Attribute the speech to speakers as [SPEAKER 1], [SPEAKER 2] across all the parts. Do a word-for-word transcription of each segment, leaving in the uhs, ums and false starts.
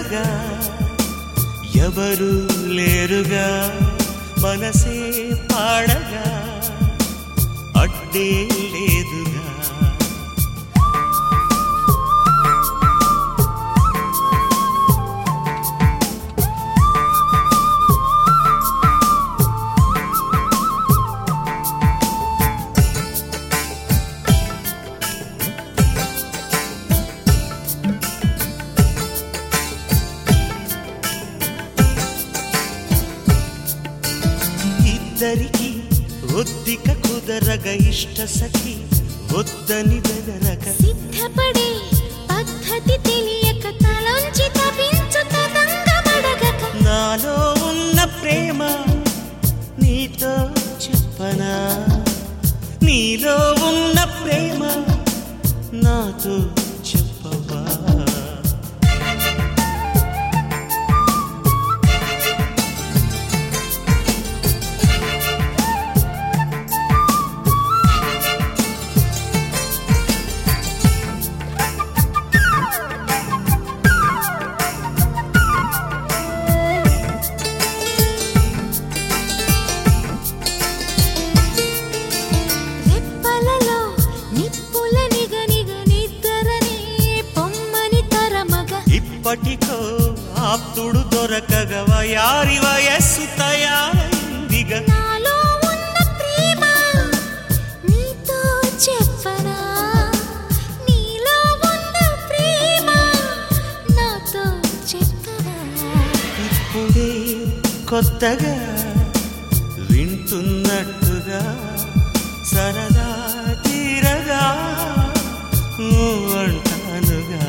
[SPEAKER 1] జతగా ఎవరు లేరుగా మనసే పాడగా అడ్డే లేదుగా ఇద్దరికి ఒద్దిక కుదరగ ఇష్ట సఖి వద్దని బెదరగ
[SPEAKER 2] సిద్ధపడే పద్ధతి తెలియక తలంచి తపించు తదంగమడగక
[SPEAKER 1] నాలో ఉన్న ప్రేమ నీతో చెప్పనా నీలో ఉన్న ప్రేమ నాతో చెప్పవా ఇప్పటికో ఆప్తుడు దొరకగవ యారి వయస్సు తయారైందిగా
[SPEAKER 2] నాలో ఉన్న ప్రేమ నీతో చెప్పనా నీలో ఉన్న ప్రేమ నాతో చెప్పనా
[SPEAKER 1] ఇప్పుడే కొత్తగా వింటున్నట్టుగా సరదా తీరగా అంటానుగా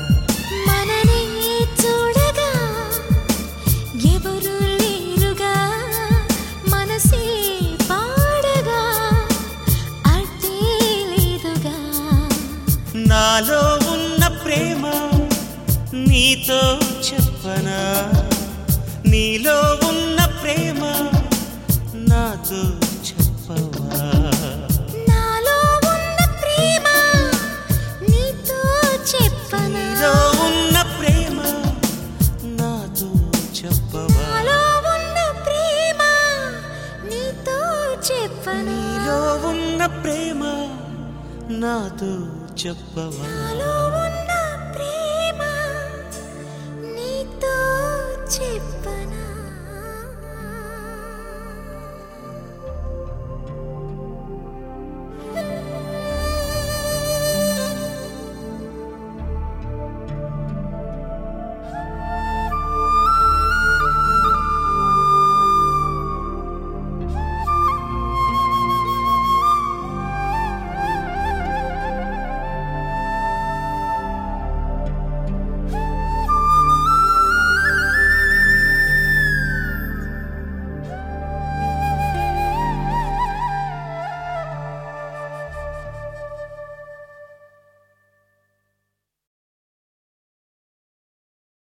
[SPEAKER 1] నాలో ఉన్న ప్రేమ నీతో చెప్పనా నీలో ఉన్న ప్రేమ నాతో చెప్పవా
[SPEAKER 2] నాలో ఉన్న ప్రేమ నీతో చెప్పనా
[SPEAKER 1] నీలో ఉన్న ప్రేమ నాతో చెప్పవా
[SPEAKER 2] నాలో ఉన్న ప్రేమ నీతో చెప్పనా
[SPEAKER 1] నీలో ఉన్న ప్రేమ నాతో చెప్పవా
[SPEAKER 2] నాలో